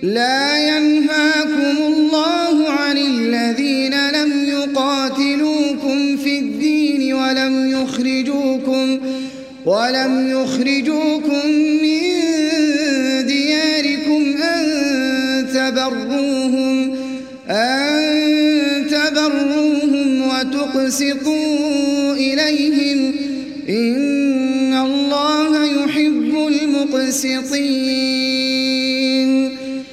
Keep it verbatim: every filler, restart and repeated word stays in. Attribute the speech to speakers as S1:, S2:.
S1: لا ينهاكم الله عن الذين لم يقاتلوكم في الدين ولم يخرجوكم ولم يخرجوكم من دياركم أن تبروهم أن تبروهم وتقسطوا إليهم إن الله يحب المقسطين.